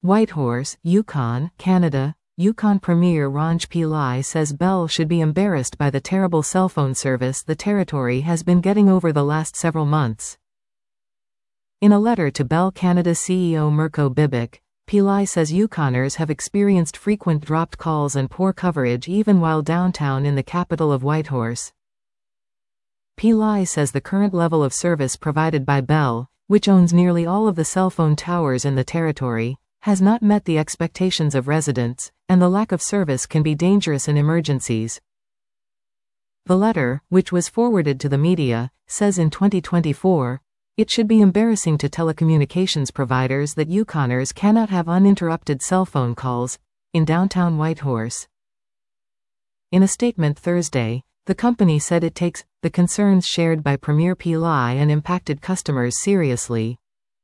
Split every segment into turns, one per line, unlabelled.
Whitehorse, Yukon, Canada. Yukon Premier Ranj Pillai says Bell should be embarrassed by the terrible cell phone service the territory has been getting over the last several months. In a letter to Bell Canada CEO Mirko Bibic, Pillai says Yukoners have experienced frequent dropped calls and poor coverage even while downtown in the capital of Whitehorse. Pillai says the current level of service provided by Bell, which owns nearly all of the cell phone towers in the territory, has not met the expectations of residents, and the lack of service can be dangerous in emergencies. The letter, which was forwarded to the media, says in 2024, it should be embarrassing to telecommunications providers that Yukoners cannot have uninterrupted cell phone calls in downtown Whitehorse. In a statement Thursday, the company said it takes the concerns shared by Premier Pillai and impacted customers seriously.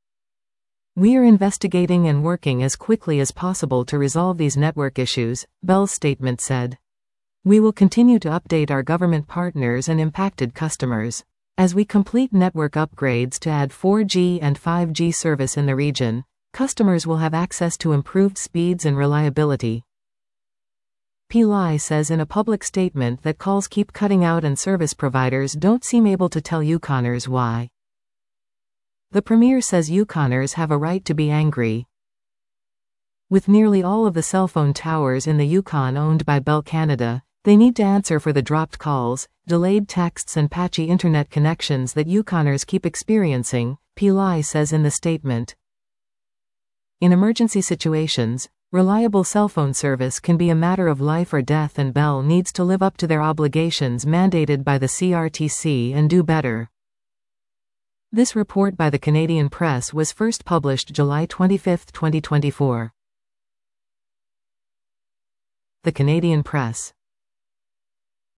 We are investigating and working as quickly as possible to resolve these network issues, Bell's statement said. We will continue to update our government partners and impacted customers as we complete network upgrades to add 4G and 5G service in the region. Customers will have access to improved speeds and reliability. Pillai says in a public statement that calls keep cutting out and service providers don't seem able to tell Yukoners why. The Premier says Yukoners have a right to be angry. With nearly all of the cell phone towers in the Yukon owned by Bell Canada, they need to answer for the dropped calls, delayed texts and patchy internet connections that Yukoners keep experiencing, Pillai says in the statement. In emergency situations, reliable cell phone service can be a matter of life or death, and Bell needs to live up to their obligations mandated by the CRTC and do better. This report by the Canadian Press was first published July 25, 2024. The Canadian Press.